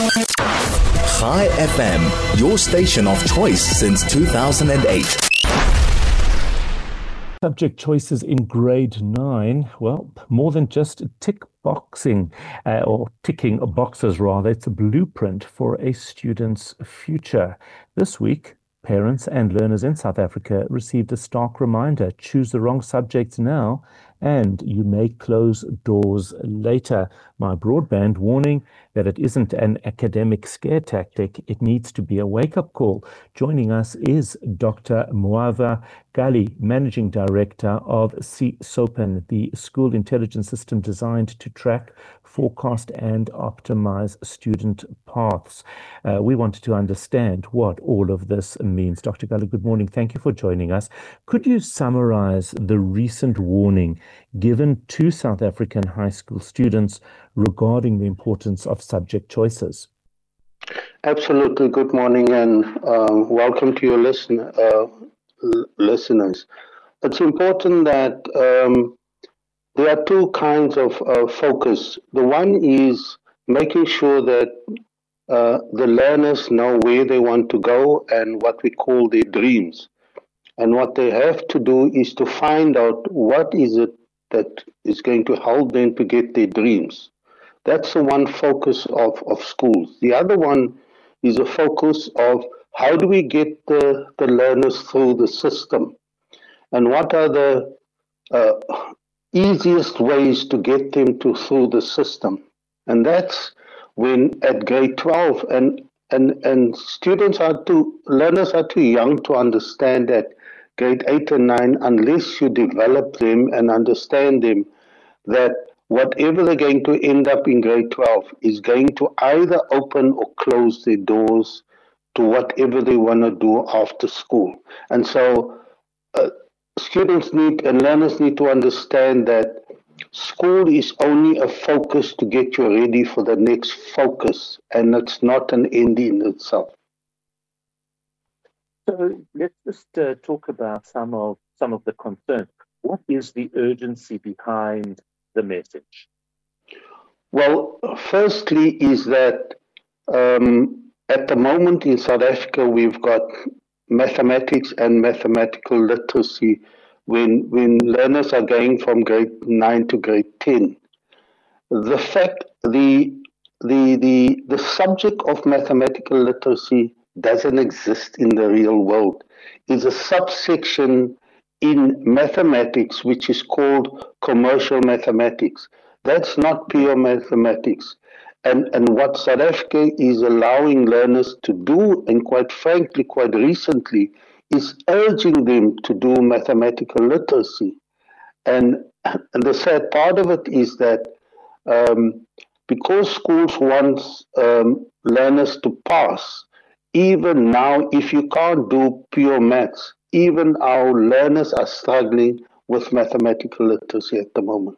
Chai FM, your station of choice since 2008. Subject choices in grade 9, well, more than just tick boxing or ticking boxes rather, it's a blueprint for a student's future. This week, parents and learners in South Africa received a stark reminder: choose the wrong subjects now and you may close doors later. My broadband warning that it isn't an academic scare tactic, it needs to be a wake-up call. Joining us is Dr. Moava Gali, Managing Director of SOPAN, the school intelligence system designed to track, forecast and optimize student paths. We wanted to understand what all of this means. Dr. Gali, good morning. Thank you for joining us. Could you summarize the recent warning given to South African high school students regarding the importance of subject choices? Absolutely. Good morning and welcome to your listeners. It's important that there are two kinds of focus. The one is making sure that the learners know where they want to go and what we call their dreams. And what they have to do is to find out what is it that is going to help them to get their dreams. That's the one focus of schools. The other one is a focus of how do we get the learners through the system, and what are the easiest ways to get them through the system. And that's when at grade 12 and learners are too young to understand that grade 8 and 9, unless you develop them and understand them, that whatever they're going to end up in grade 12 is going to either open or close their doors to whatever they want to do after school. And so students and learners need to understand that school is only a focus to get you ready for the next focus, and it's not an end in itself. So let's just talk about some of the concerns. What is the urgency behind the message? Well, firstly is that at the moment in South Africa, we've got mathematics and mathematical literacy when learners are going from grade 9 to grade 10. The subject of mathematical literacy doesn't exist in the real world. It's a subsection in mathematics which is called commercial mathematics. That's not pure mathematics. And what South Africa is allowing learners to do, and quite frankly, quite recently, is urging them to do mathematical literacy. And the sad part of it is that because schools want learners to pass, even now, if you can't do pure maths, even our learners are struggling with mathematical literacy at the moment.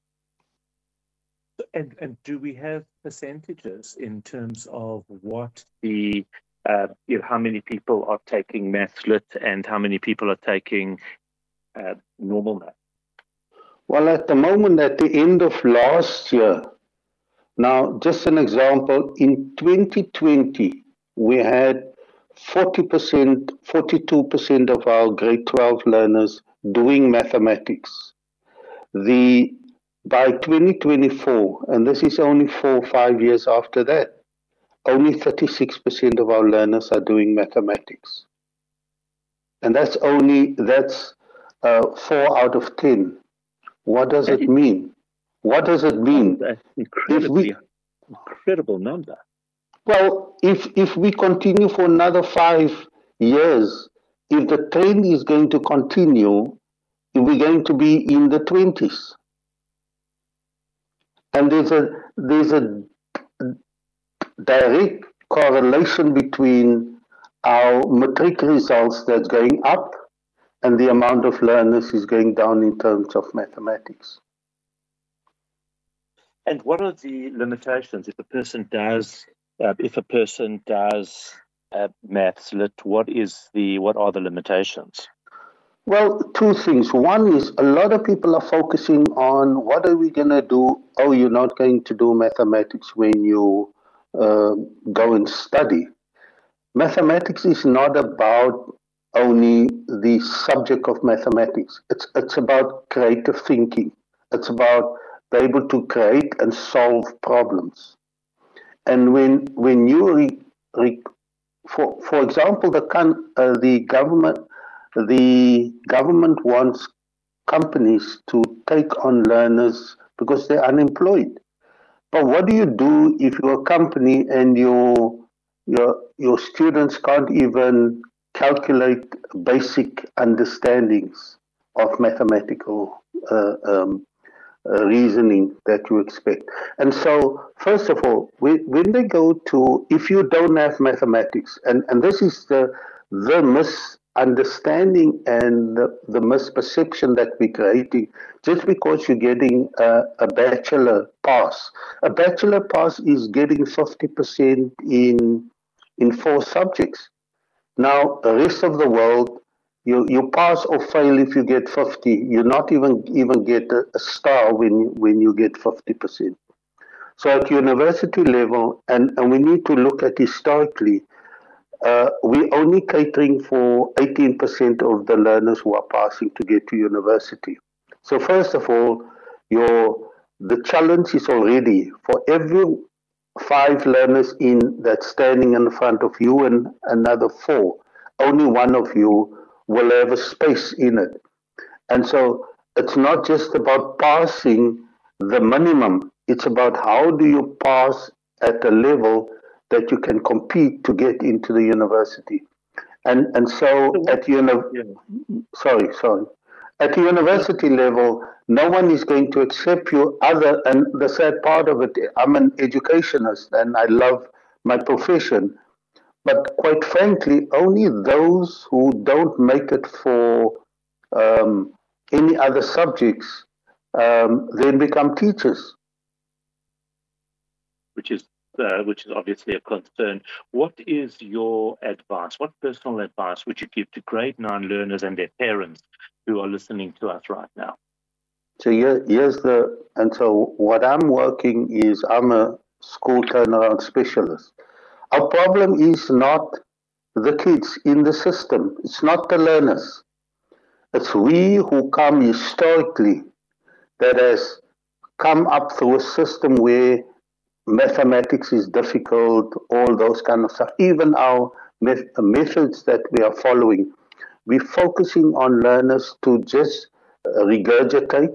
And do we have percentages in terms of what the how many people are taking Maths Lit and how many people are taking normal math? Well, at the moment, at the end of last year, now just an example, in 2020, we had 40%, 42% of our grade 12 learners doing mathematics. By 2024, and this is only 4 or 5 years after that, only 36% of our learners are doing mathematics. And that's 4 out of 10. What does it mean? What does it mean? That's incredible number. Well, if we continue for another 5 years, if the trend is going to continue, we're going to be in the 20s. And there's a direct correlation between our matric results that's going up and the amount of learners is going down in terms of mathematics. And what are the limitations if a person does Maths Lit? What are the limitations? Well, two things. One is a lot of people are focusing on what are we going to do? Oh, you're not going to do mathematics when you go and study. Mathematics is not about only the subject of mathematics. It's about creative thinking. It's about being able to create and solve problems. And when you for example, the government wants companies to take on learners because they're unemployed. But what do you do if you're a company and your students can't even calculate basic understandings of mathematical reasoning that you expect? And so, first of all, when they go to, if you don't have mathematics, and this is the misunderstanding and the misperception that we're creating, just because you're getting a bachelor pass. A bachelor pass is getting 50% in 4 subjects. Now, the rest of the world, you pass or fail if you get 50. You not even get a star when you get 50%. So at university level, and we need to look at historically, we're only catering for 18% of the learners who are passing to get to university. So first of all, the challenge is already for every 5 learners that's standing in front of you and another 4, only one of you will have a space in it. And so it's not just about passing the minimum, it's about how do you pass at a level that you can compete to get into the university. And so at at the university level, no one is going to accept you and the sad part of it, I'm an educationist and I love my profession, but quite frankly, only those who don't make it for any other subjects then become teachers. Which is obviously a concern. What is your advice? What personal advice would you give to grade 9 learners and their parents who are listening to us right now? So so what I'm working is I'm a school turnaround specialist. Our problem is not the kids in the system. It's not the learners. It's we who come historically that has come up through a system where mathematics is difficult, all those kind of stuff. Even our methods that we are following, we're focusing on learners to just regurgitate.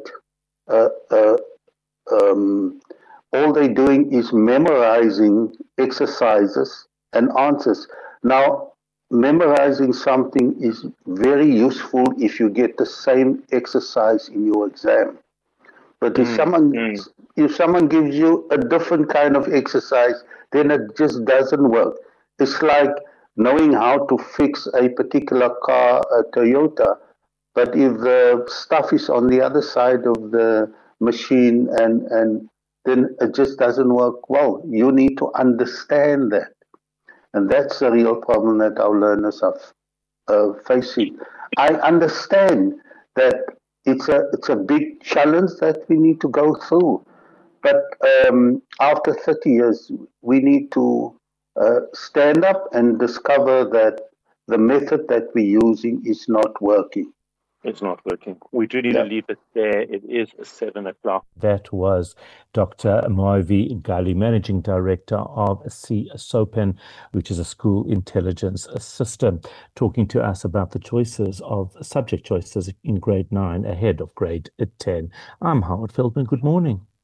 All they're doing is memorizing exercises and answers. Now, memorizing something is very useful if you get the same exercise in your exam. But if someone gives you a different kind of exercise, then it just doesn't work. It's like knowing how to fix a particular car, a Toyota, but if the stuff is on the other side of the machine and then it just doesn't work well. You need to understand that. And that's the real problem that our learners are facing. I understand that it's a big challenge that we need to go through. But after 30 years, we need to stand up and discover that the method that we're using is not working. It's not working. We do need to leave it there. It is 7 o'clock. That was Dr. Moavi Gali, Managing Director of CSopen, which is a school intelligence system, talking to us about the choices of subject choices in grade 9 ahead of grade 10. I'm Howard Feldman. Good morning.